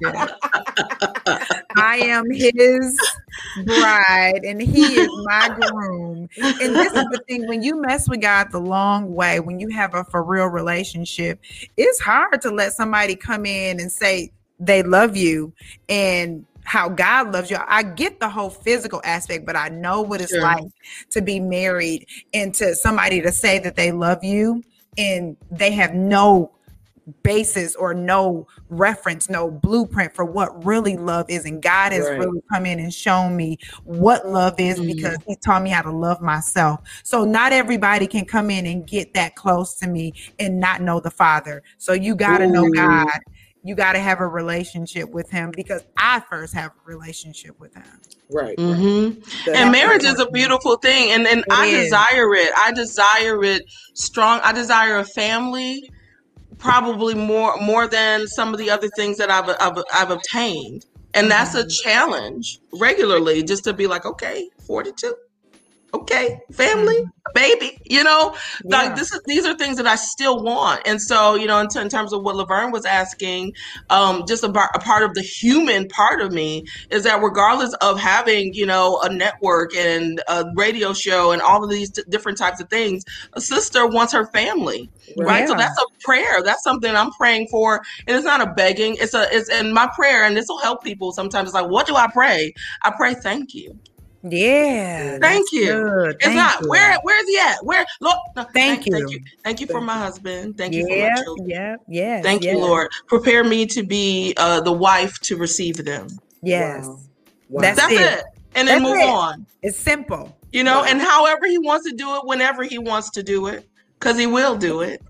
I am his bride and he is my groom. And this is the thing, when you mess with God the long way, when you have a for real relationship, it's hard to let somebody come in and say they love you and how God loves you. I get the whole physical aspect, but I know what it's like to be married and to somebody to say that they love you and they have no basis or no reference, no blueprint for what really love is. And God has really come in and shown me what love is because he taught me how to love myself. So not everybody can come in and get that close to me and not know the Father. So you got to know God. You got to have a relationship with him because I first have a relationship with him. Right. And marriage is a beautiful thing. And I desire it. I desire it strong. I desire a family probably more than some of the other things that I've obtained. And that's a challenge regularly, just to be like, okay, 42. Okay, family, baby, like these are things that I still want. And so, in terms of what Laverne was asking, just a part of the human part of me is that regardless of having, a network and a radio show and all of these different types of things, a sister wants her family, right? So that's a prayer. That's something I'm praying for. And it's not a begging. It's in my prayer. And this will help people sometimes. It's like, what do I pray? I pray, thank you. Yeah. Thank you. Good. It's not where's he at? Where look no, thank you. Thank you for my husband. Thank you for my children. Yeah. Thank you, Lord. Prepare me to be the wife to receive them. Yes. Wow. That's it. And then move on. It's simple. And however he wants to do it, whenever he wants to do it. Because he will do it,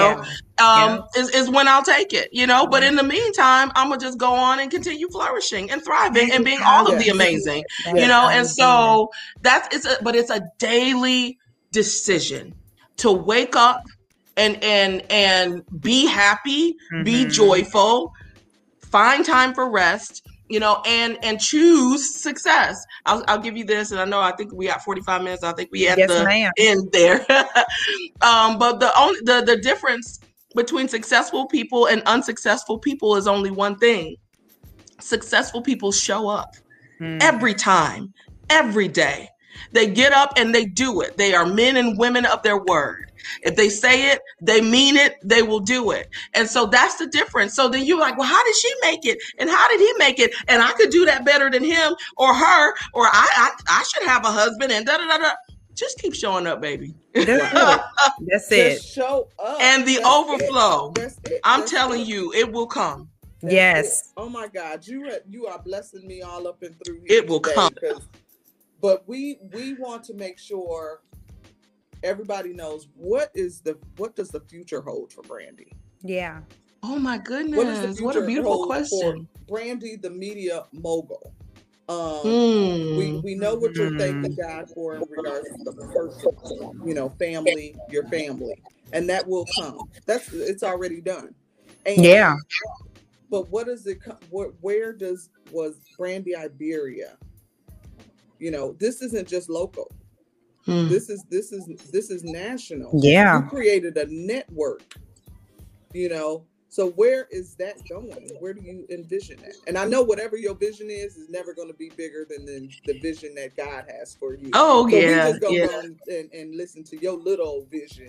is when I'll take it, But in the meantime, I'm going to just go on and continue flourishing and thriving and being all of the amazing, And so it's a daily decision to wake up and be happy, be joyful, find time for rest, and choose success. I'll give you this, and I think we got 45 minutes. I think we have to end there. But the difference between successful people and unsuccessful people is only one thing. Successful people show up every time, every day. They get up and they do it. They are men and women of their word. If they say it, they mean it, they will do it. And so that's the difference. So then you're like, well, how did she make it? And how did he make it? And I could do that better than him or her, or I should have a husband and da-da-da-da. Just keep showing up, baby. That's it. Just show up. And the overflow, I'm telling you, it will come. Yes. Oh my God. You are blessing me all up and through here. It will come. But we want to make sure everybody knows what does the future hold for Brandy? Yeah. Oh my goodness. What a beautiful question. For Brandy, the media mogul. We know what you're thanking God for in regards to the perfect, family, your family. And that will come. It's already done. And, but what is it? Where was Brandy Iberia? This isn't just local. This is national. Yeah. You created a network, So where is that going? Where do you envision that? And I know whatever your vision is never going to be bigger than the vision that God has for you. Oh, so yeah. We just go and listen to your little vision.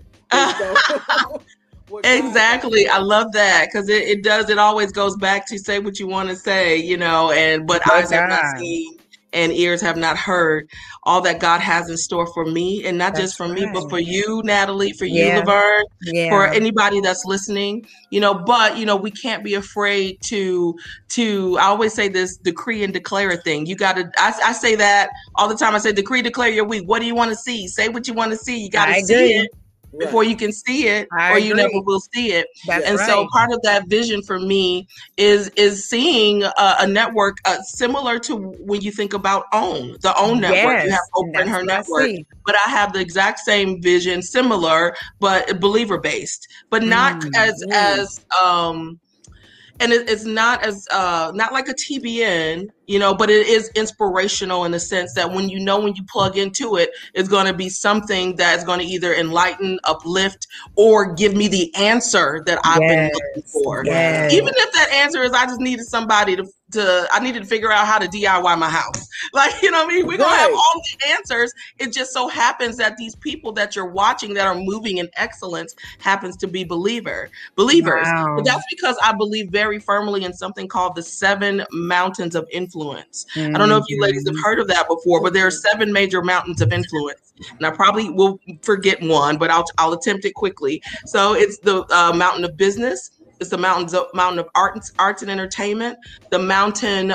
Exactly. I love that because it always goes back to say what you want to say, but eyes have not seen and ears have not heard all that God has in store for me, and not just for me, but for you, Natalie, for you, Laverne, for anybody that's listening, but, we can't be afraid to, I always say this, decree and declare a thing. You got to, I say that all the time. I say, decree, declare your week. What do you want to see? Say what you want to see. You got to see it before you can see it, or you never will see it. So part of that vision for me is seeing a network similar to when you think about the OWN network. You have Oprah and her network, but I have the exact same vision, similar but believer based, but not as and it's not as not like a TBN, you know, but it is inspirational in the sense that when you plug into it, it's going to be something that's going to either enlighten, uplift, or give me the answer that I've been looking for. Yes. Even if that answer is I just needed somebody I needed to figure out how to DIY my house. Like, you know what I mean? We're going to have all the answers. It just so happens that these people that you're watching that are moving in excellence happens to be believers. Wow. But that's because I believe very firmly in something called the 7 mountains of influence. I don't know if you ladies have heard of that before, but there are 7 major mountains of influence. And I probably will forget one, but I'll attempt it quickly. So it's the mountain of business. It's the mountain of arts and entertainment, the mountain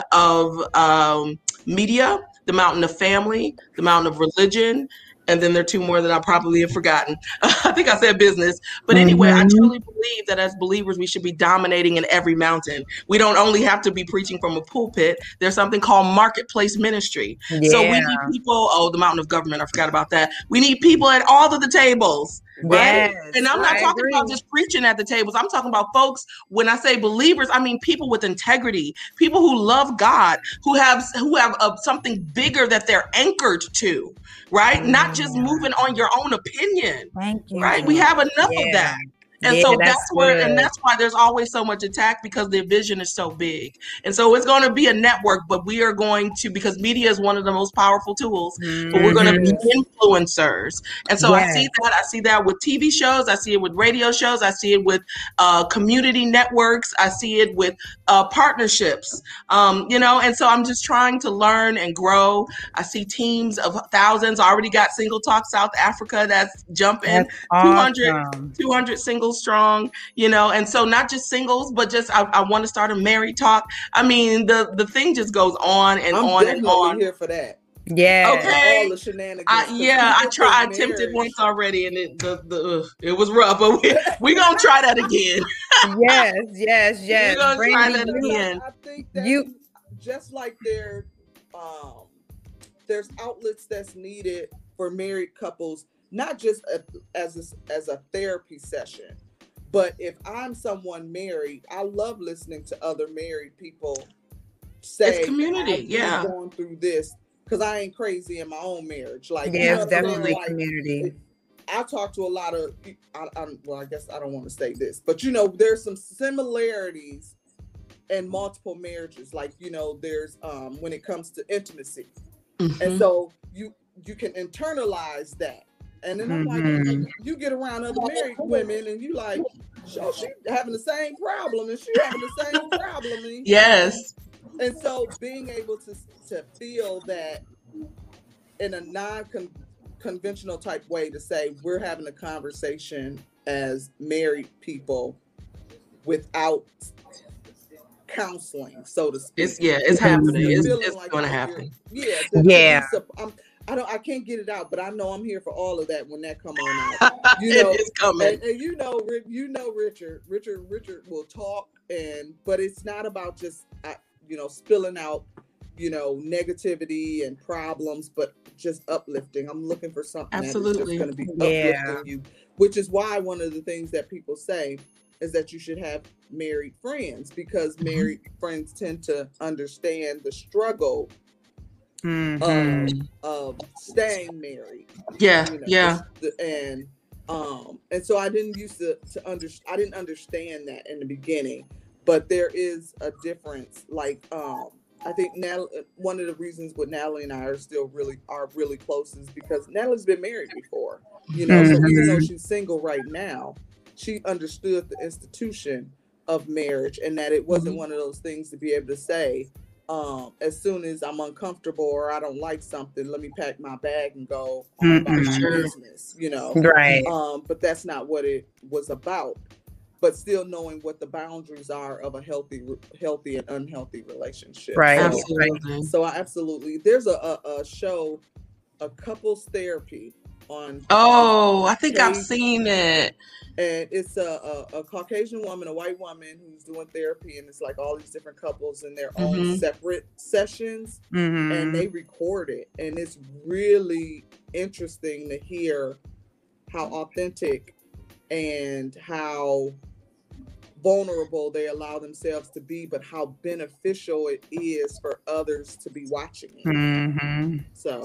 of media, the mountain of family, the mountain of religion, and then there are 2 more that I probably have forgotten. I think I said business. But anyway, I truly believe that as believers, we should be dominating in every mountain. We don't only have to be preaching from a pulpit. There's something called marketplace ministry. Yeah. So we need people, the mountain of government, I forgot about that. We need people at all of the tables. Right? Yes, and I'm not talking about just preaching at the tables. I'm talking about folks, when I say believers, I mean people with integrity, people who love God, who have something bigger that they're anchored to, right? Not just moving on your own opinion. Thank you. Right? We have enough of that. And so that's why there's always so much attack, because the vision is so big. And so it's going to be a network, but we are going to, because media is one of the most powerful tools, but we're going to be influencers. And so I see that with TV shows. I see it with radio shows. I see it with community networks. I see it with partnerships, you know, and so I'm just trying to learn and grow. I see teams of thousands. I already got Single Talk South Africa that's jumping, awesome. 200 singles strong, you know, and so not just singles, but just I want to start a married talk. I mean, the thing just goes on and on and on. I'm here for that. Yeah. Okay. All the shenanigans. I attempted once already, and it was rough, but we're gonna try that again. Yes. We're gonna try that again. I think that just like there's outlets that's needed for married couples, not just as a therapy session, but if I'm someone married, I love listening to other married people say, it's community, I'm going through this because I ain't crazy in my own marriage. Like, it's definitely community. I talk to a lot of, I guess I don't want to say this, but you know, there's some similarities in multiple marriages. Like, you know, there's when it comes to intimacy, and so you can internalize that. And then I'm like, you get around other married women and you like, she having the same problem and she having the same problem. Yes. And so being able to feel that in a non-conventional type way, to say we're having a conversation as married people without counseling, so to speak. It's happening. It's like going to happen. I can't get it out, but I know I'm here for all of that when that come on out. You know, it is coming. And you know, Richard will talk, but it's not about just spilling out, negativity and problems, but just uplifting. I'm looking for something that's just going to be uplifting you, which is why one of the things that people say is that you should have married friends, because married friends tend to understand the struggle of staying married. And so I didn't I didn't understand that in the beginning, but there is a difference. Like I think one of the reasons what Natalie and I are still really close is because Natalie's been married before, so even though she's single right now, she understood the institution of marriage, and that it wasn't one of those things to be able to say, as soon as I'm uncomfortable or I don't like something, let me pack my bag and go on about my business, Right. But that's not what it was about. But still knowing what the boundaries are of a healthy and unhealthy relationship. Right. Absolutely. So I absolutely. There's a show, a couples therapy on. Oh, I think I've seen it. And it's a Caucasian woman, a white woman who's doing therapy, and it's like all these different couples in their own separate sessions, and they record it, and it's really interesting to hear how authentic and how vulnerable they allow themselves to be, but how beneficial it is for others to be watching it. Mm-hmm. So,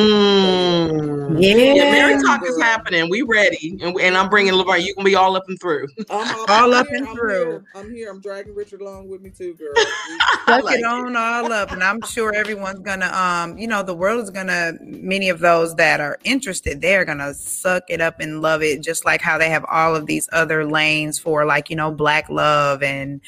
yeah, Mary Talk is happening. We ready, and I'm bringing LeVern. You can be all up and through. All up and through. I'm here. I'm dragging Richard along with me too, girl. Suck it on all up, and I'm sure everyone's gonna, the world is gonna. Many of those that are interested, they're gonna suck it up and love it, just like how they have all of these other lanes for, like, Black love and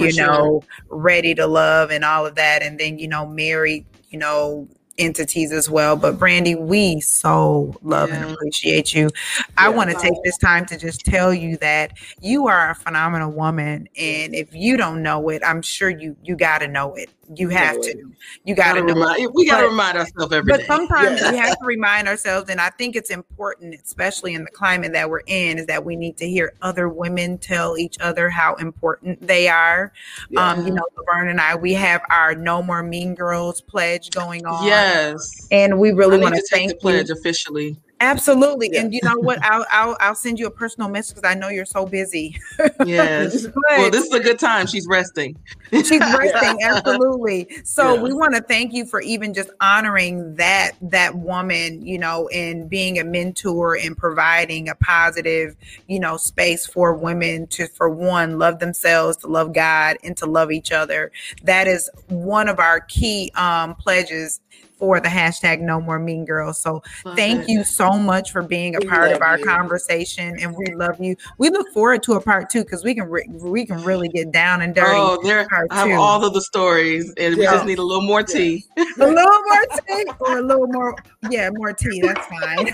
Ready to Love and all of that, and then married, entities as well. But Brandy, we so love and appreciate you. I want to take this time to just tell you that you are a phenomenal woman, and if you don't know it, I'm sure you got to know it. You have to. You got to know it. We got to remind ourselves every day. But sometimes we have to remind ourselves, and I think it's important, especially in the climate that we're in, is that we need to hear other women tell each other how important they are. LeVern and I, we have our No More Mean Girls pledge going on. Yes, and we really want to thank the pledge officially. Absolutely. Yes. And you know what? I'll send you a personal message because I know you're so busy. Yes. Well, this is a good time. She's resting. She's resting. Absolutely. So we want to thank you for even just honoring that woman, and being a mentor and providing a positive, space for women to, for one, love themselves, to love God, and to love each other. That is one of our key pledges for the hashtag No More Mean Girls. So thank you so much for being a part of our conversation, and we love you. We look forward to a part 2 because we can really get down and dirty. Oh, I have all of the stories, and we just need a little more tea. A little more tea, or a little more, more tea. That's fine.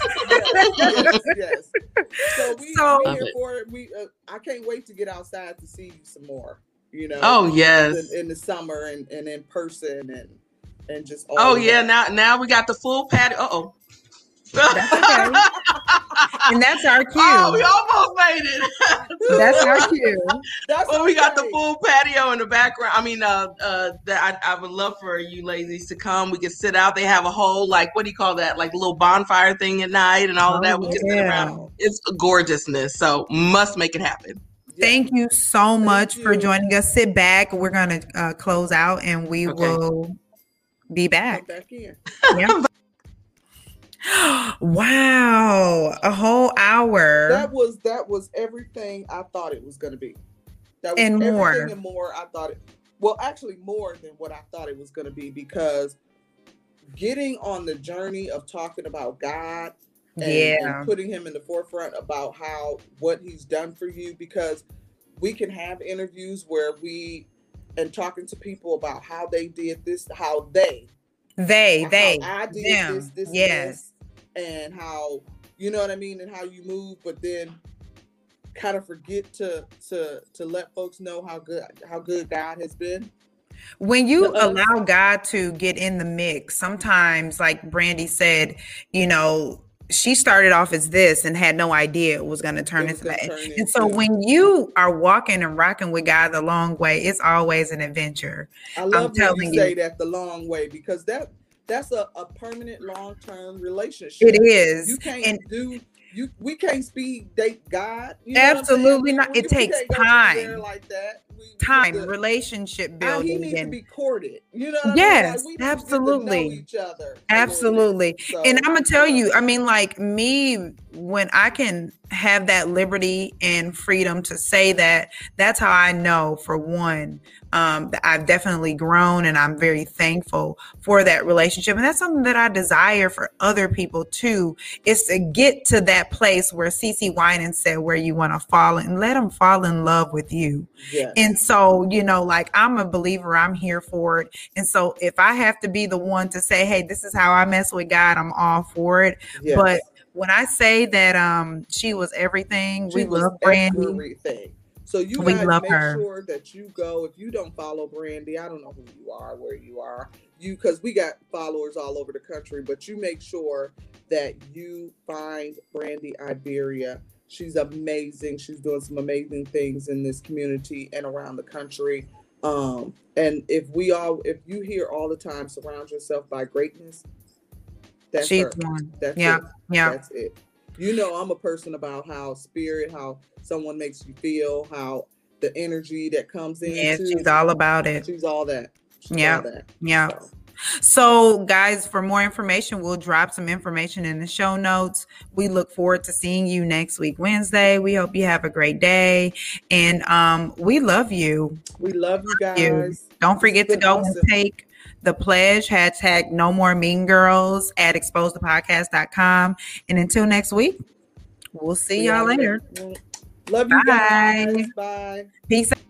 Yes. So we here for it. I can't wait to get outside to see you some more. Oh yes, in the summer and in person and just now we got the full patio. That's okay. And that's our cue. Oh, we almost made it. That's our cue. We got the full patio in the background. I mean, I would love for you ladies to come. We can sit out. They have a whole, like, what do you call that? Like a little bonfire thing at night and all of that. We can sit around. It's gorgeousness. So must make it happen. Thank you so much for joining us. Sit back. We're going to close out, and we will be back. Come back in. Yeah. Wow, a whole hour. That was everything I thought it was going to be. That was and more. Everything and more I thought it. Well, actually more than what I thought it was going to be, because getting on the journey of talking about God and putting him in the forefront about what he's done for you, because we can have interviews where and talking to people about how they did this, how I did them. this, and how, you know what I mean, and how you move, but then kind of forget to let folks know how good God has been. When you allow God to get in the mix, sometimes, like Brandy said, she started off as this and had no idea it was going to turn into that. And so when you are walking and rocking with God the long way, it's always an adventure. I love when you say that, the long way, because that's a permanent long-term relationship. It is. You can't we can't speed date God. Absolutely not. It takes time. Like that. Relationship building. He needs to be courted. You know what yes, I mean? Absolutely. Know each other. Absolutely. So, and I'm gonna tell you, I mean, like me, when I can have that liberty and freedom to say that, that's how I know, for one, that I've definitely grown, and I'm very thankful for that relationship. And that's something that I desire for other people too, is to get to that place where CeCe Winans said, where you want to fall, and let them fall in love with you. Yes. And so, like, I'm a believer, I'm here for it. And so if I have to be the one to say, hey, this is how I mess with God, I'm all for it. Yes. But when I say that she was everything, we love Brandy. Everything. So you guys make sure that you go. If you don't follow Brandy, I don't know who you are, where you are. Because we got followers all over the country, but you make sure that you find Brandy Iberia. She's amazing. She's doing some amazing things in this community and around the country. And if you hear all the time, surround yourself by greatness. That's she's her. one. That's yeah. it. Yeah. That's it. I'm a person about how someone makes you feel, how the energy that comes in. Yeah, she's all about it. She's all that. Yeah. Yeah. So, guys, for more information, we'll drop some information in the show notes. We look forward to seeing you next week, Wednesday. We hope you have a great day. And we love you. We love you guys. Don't forget to go and take the pledge, # no more mean girls at exposethepodcast.com. And until next week, we'll see y'all later. Love you guys. Bye. Peace out.